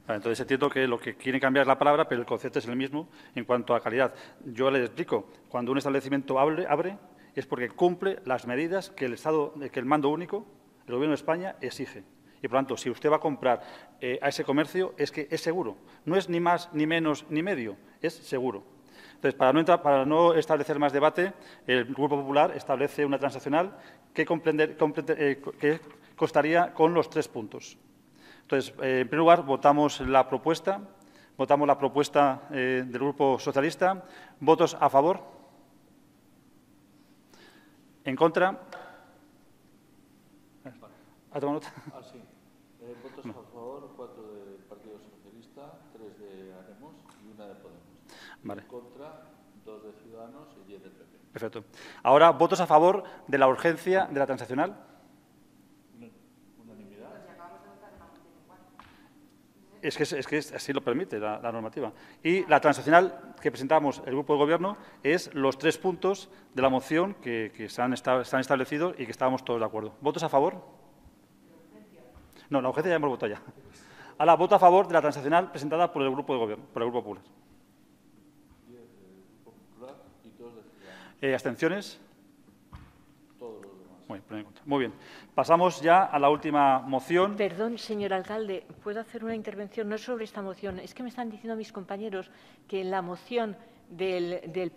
Vale, entonces entiendo que lo que quieren cambiar es la palabra, pero el concepto es el mismo en cuanto a calidad. Yo les explico, cuando un establecimiento abre es porque cumple las medidas que el mando único, el Gobierno de España, exige. Y, por lo tanto, si usted va a comprar a ese comercio, es que es seguro. No es ni más, ni menos, ni medio, es seguro. Entonces, para no establecer más debate, el Grupo Popular establece una transaccional que constaría con los 3 puntos. Entonces, en primer lugar, votamos la propuesta del Grupo Socialista. ¿Votos a favor? ¿En contra? ¿Ha tomado nota? Sí. Votos a favor, 4 del Partido Socialista, 3 de Haremos y 1 de Podemos. Vale. En contra, 2 de Ciudadanos y 10 del PP. Perfecto. Ahora, ¿votos a favor de la urgencia de la transaccional? Unanimidad. Es que así lo permite la normativa. Y la transaccional que presentamos el Grupo de Gobierno es los 3 puntos de la moción que están establecidos y que estábamos todos de acuerdo. ¿Votos a favor? No, la urgencia ya hemos votado ya. Ahora, voto a favor de la transaccional presentada por el Grupo de Gobierno, por el Grupo Popular. 10 del Grupo Popular y 2 de Ciudadanos. ¿Abstenciones? Todos los demás. Muy bien. Pasamos ya a la última moción. Perdón, señor alcalde, ¿puedo hacer una intervención? No es sobre esta moción. Es que me están diciendo mis compañeros que en la moción del